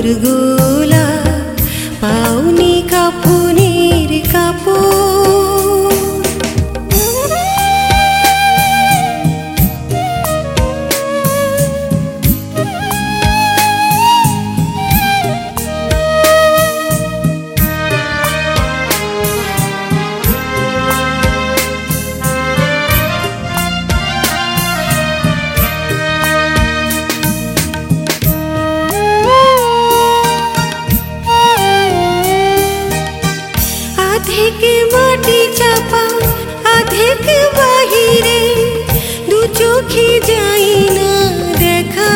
গোলা পাওনি কাফনের কাপড়। আধেকে মাটি চাপা আধেকে বাহিরে, দু চোখে যাই না দেখা।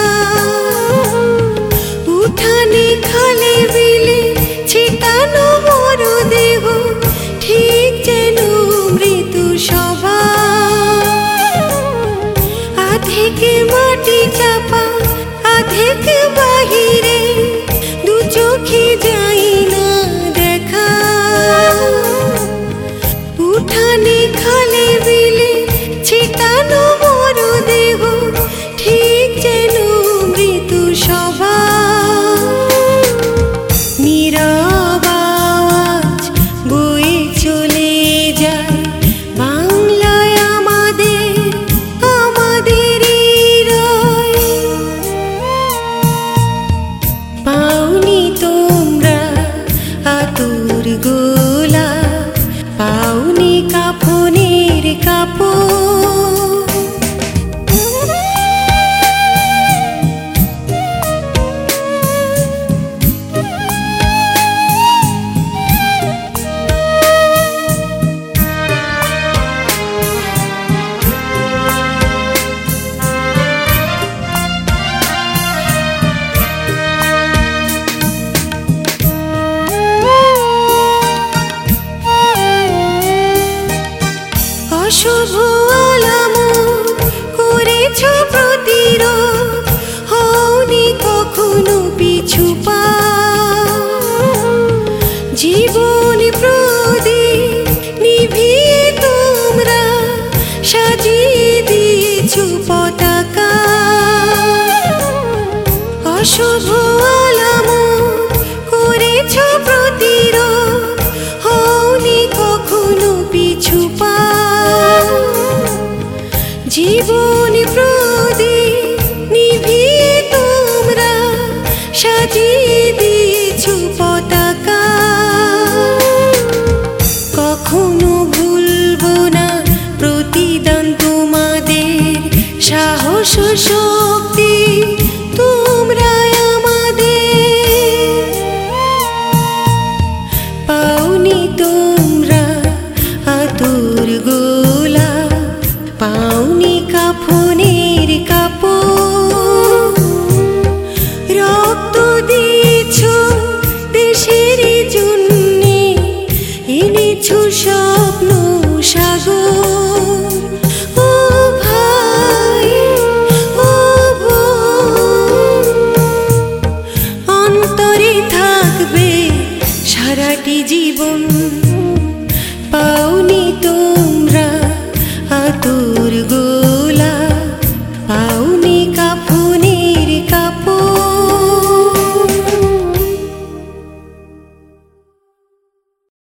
উঠানে খালে বিলে ছিটানো মর দেহ, ঠিক যেন মৃত্যু সভা। আধেকে মাটি চাপা আধেকে বাহিরে, দু চোখে যাই না দেখা। উঠানে খালে বিলে ছিটানো মর দেহ, ঠিক যেন মৃত্যু সভা। নীরব আওয়াজ বয়ে চলে যায় বাংলায় আমাদের হৃদয়। পাওনি তোমরা আতুর গোলা পাওনি কাফনের কাপড়। অশুভ আলামত করেছ প্রতিরোধ, হওনি কখনো পিছু পা। জীবন প্রদীপ নিভিয়ে তোমরা সাজিয়ে দিয়েছ পতাকা। অশুভ আলামত করেছ প্রতিরোধ, হওনি কখনো পিছু পা। জীবন প্রদীপ নিভিয়ে তোমরা সাজিয়ে দিয়েছ পতাকা। কখনো ভুলবো না প্রতিদান তোমাদের, সাহস শক্তি তোমরা আমাদের। পাওনি তোমরা আতুর গোলা পাওনি কাফনের কাপড়। রক্ত দিয়েছ দেশের জন্যে, এনেছ স্বপ্ন সাগর। ও ভাই ও বোন, অন্তরে থাকবে সারাটি জীবন। পাওনি তো